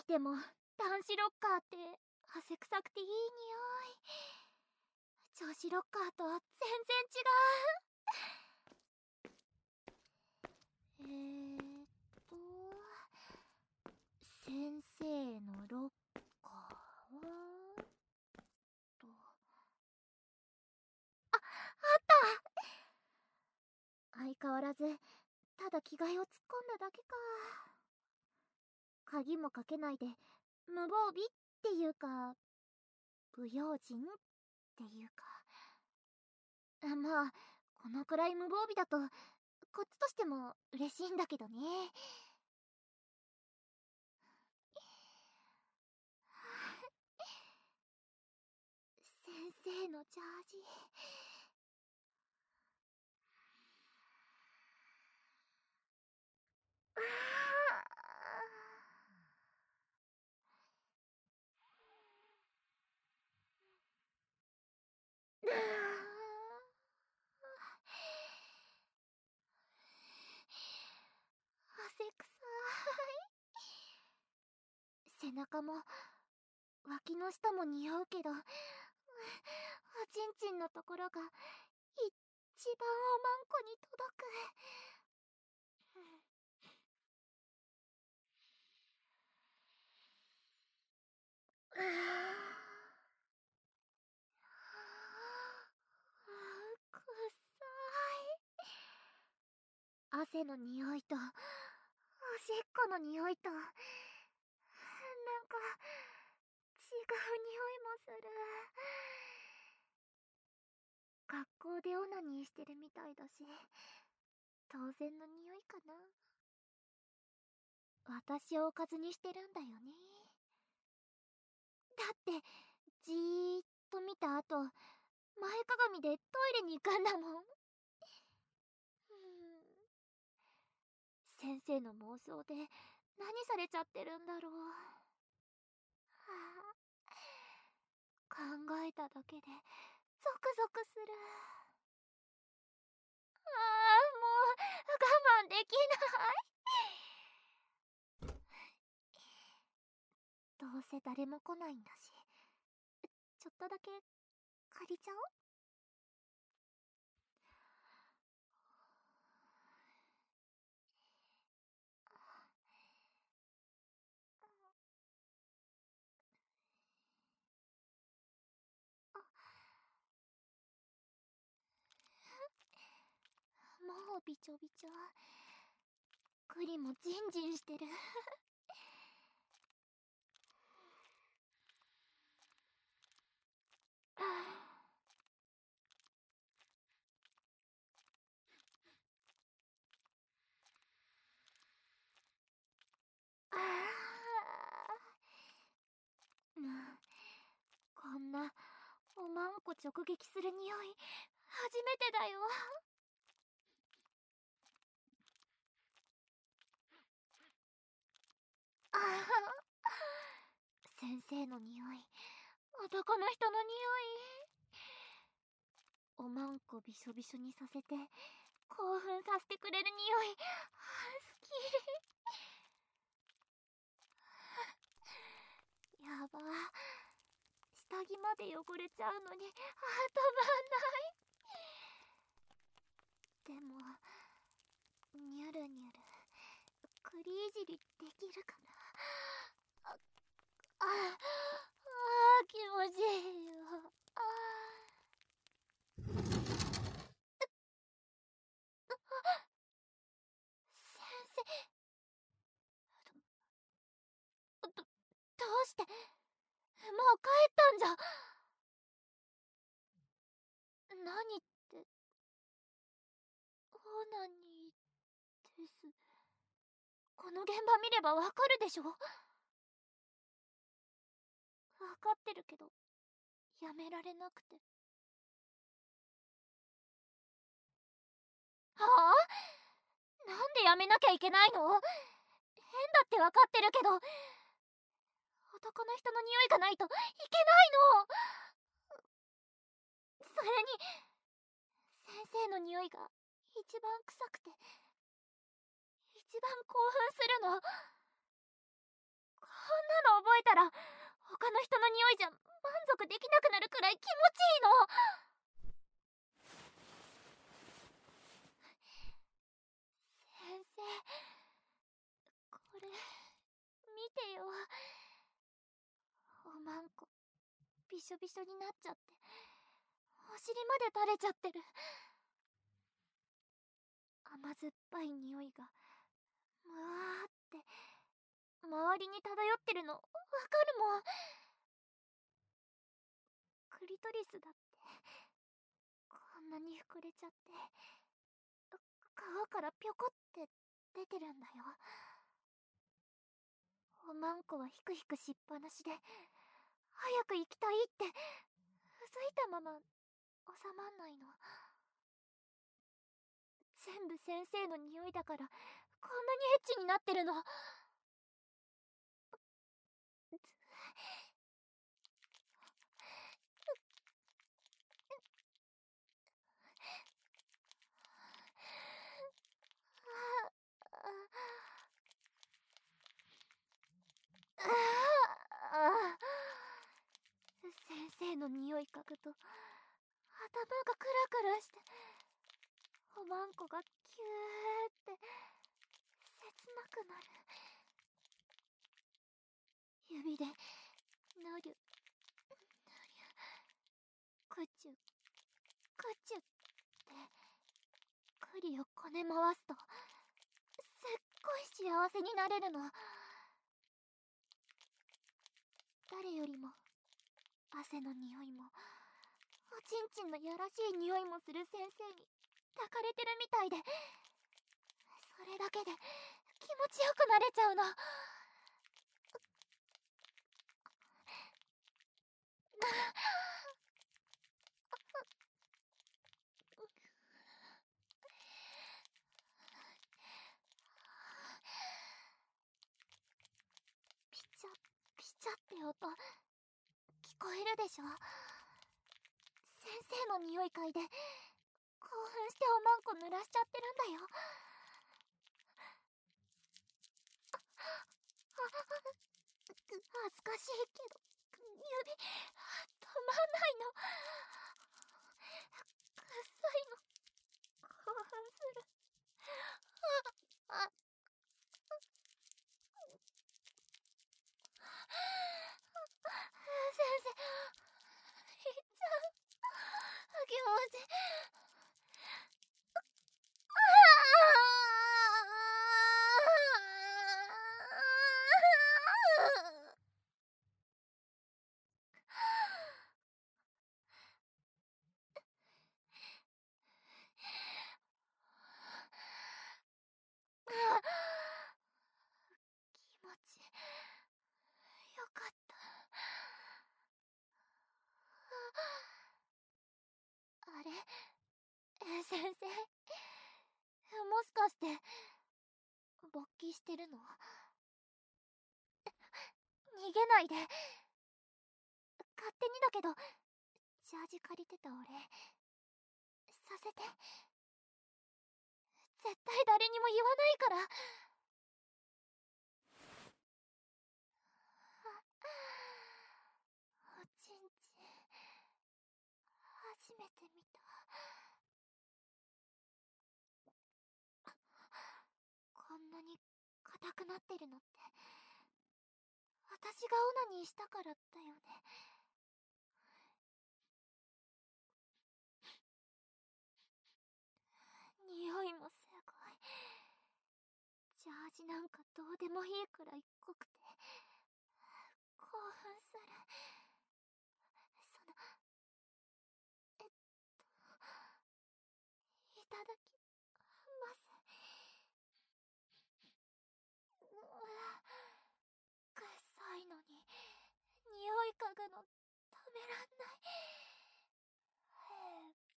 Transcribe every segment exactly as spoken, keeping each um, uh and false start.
でも男子ロッカーって汗臭くていい匂い。女子ロッカーとは全然違う。えーっと先生のロッカーはと、あ、あった相変わらずただ着替えを突っ込んだだけか。鍵もかけないで無防備っていうか不用心っていうか、まあこのくらい無防備だとこっちとしても嬉しいんだけどね。先生のジャージ、あ汗くさい。背中も脇の下も匂うけど、おちんちんのところが一番おまんこに届く。ああ、くっさい。汗の匂いとおしっこの匂いとなんか違う匂いもする。学校でオナニーしてるみたいだし当然の匂いかな。私をおかずにしてるんだよね。だってじーっと見た後前かがみでトイレに行くんだもん。先生の妄想で何されちゃってるんだろう。はあ、考えただけでゾクゾクする。ああ、もう我慢できない。どうせ誰も来ないんだし、ちょっとだけ借りちゃおう。もうびちょびちょ。クリもジンジンしてる。ああ、こんなおまんこ直撃する匂い初めてだよ。ああ、先生の匂い、男の人の匂い。おまんこびしょびしょにさせて興奮させてくれる匂い、好き。やば、下着まで汚れちゃうのにあ、たまんない。でもニュルニュルクリいじりできるかな。ああ、あ、気持ちいいよ。あ先生、ど、どうしてもう帰ったんじゃ。何って、オーナニーです。この現場見ればわかるでしょ。わかってるけどやめられなくて。はあ、なんでやめなきゃいけないの。変だってわかってるけど男の人の匂いがないといけないの。それに先生の匂いが一番臭くて一番興奮するの。 んなの覚えたら他の人の匂いじゃ満足できなくなるくらい気持ちいいの。先生、これ見てよ。おまんこびしょびしょになっちゃってお尻まで垂れちゃってる。甘酸っぱい匂いがむわーって周りに漂ってるのわかるもん。クリトリスだってこんなに膨れちゃって皮からぴょこって出てるんだよ。おまんこはヒクヒクしっぱなしで早く行きたいってうずいたまま収まんないの。全部先生の匂いだからこんなにエッチになってるの。先生の匂い嗅ぐと頭がクラクラしておまんこがキューって切なくなる。指でぬりゅぬりゅくちゅくちゅって栗をこね回すとすっごい幸せになれるの。誰よりも汗の匂いもおちんちんのやらしい匂いもする先生に抱かれてるみたいでそれだけで気持ちよくなれちゃうの。ピチャピチャって音聞こえるでしょ。先生の匂い嗅いで興奮しておまんこ濡らしちゃってるんだよ。恥ずかしいけど指止まんないの。くっさいの。興奮する。ああ先生いっちゃう気持ち気持ちよかった。あれ先生もしかして勃起してるの？逃げないで。勝手にだけどジャージ借りてたお礼させて。絶対誰にも言わないから。おちんちん初めて見た。こんなに硬くなってるのって私がオナニーしたからだよね。匂いもすごい。ジャージなんかどうでもいいくらい濃くて興奮する。そのえっといただきます。うわくっさいのに匂い嗅ぐのためらんない。へえ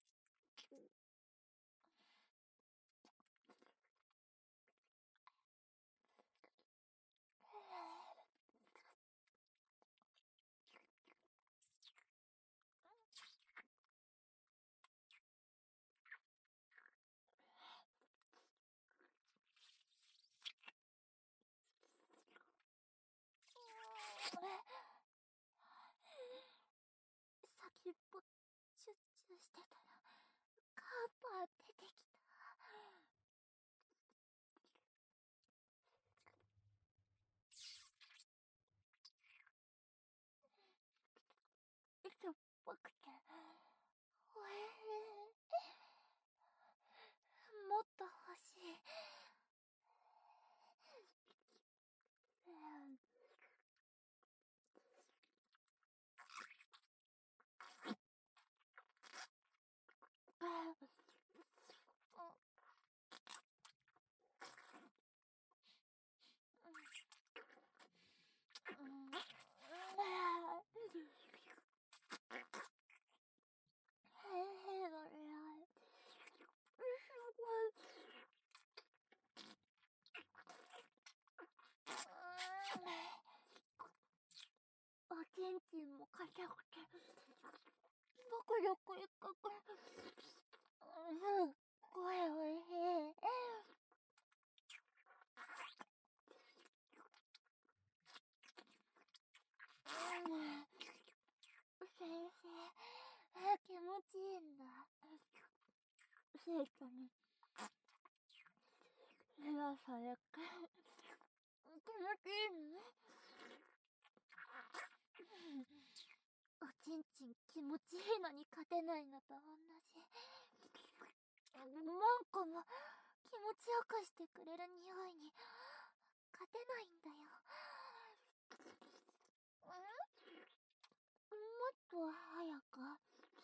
すっごいおいしい。先生、気持ちいいんだ。生徒にヘラされか気持ちいいの？おちんちん気持ちいいのに勝てないのと同じ。マンコも気持ちよくしてくれる匂いに勝てないんだよ。もっと早く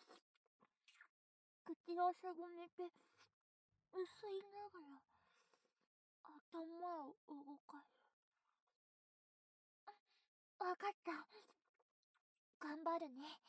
口をすぼめて薄いながら頭を動かす。わかった。頑張るね。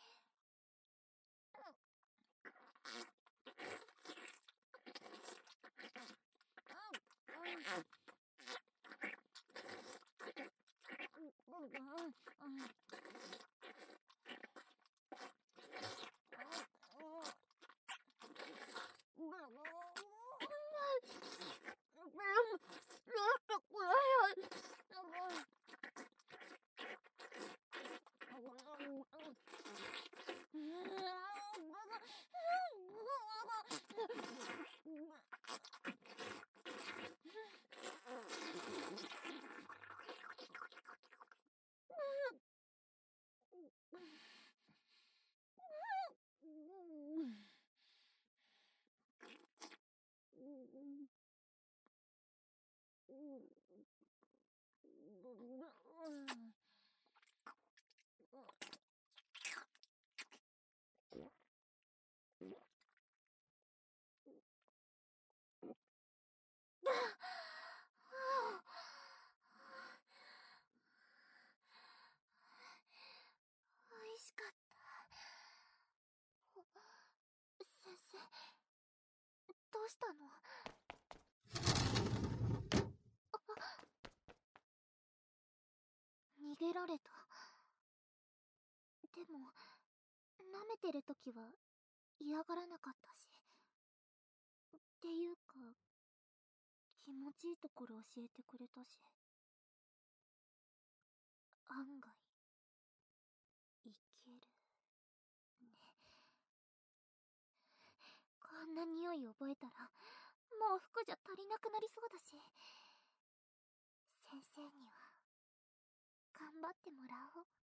おいしかった。先生、どうしたの？逃げられた。でも舐めてるときは嫌がらなかったし。っていうか気持ちいいところ教えてくれたし、案外いけるね。こんな匂い覚えたらもう服じゃ足りなくなりそうだし、先生には頑張ってもらおう。